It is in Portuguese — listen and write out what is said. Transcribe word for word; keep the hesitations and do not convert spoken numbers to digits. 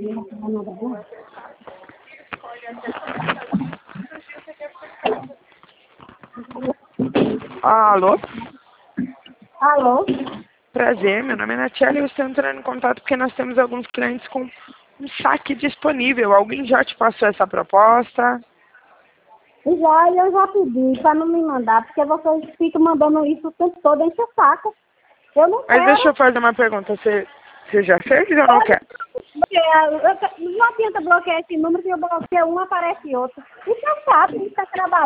Alô? Alô? Prazer, meu nome é Natiele e eu estou entrando em contato porque nós temos alguns clientes com um saque disponível. Alguém já te passou essa proposta? Já, eu já pedi para não me mandar, porque vocês ficam mandando isso o tempo todo, enche o saco. Eu não Mas quero. deixa eu fazer uma pergunta. Você, você já fez ou não quer? Eu, eu, não adianta bloquear esse número, se eu bloqueio um, aparece outro. Isso é chato, isso é trabalho.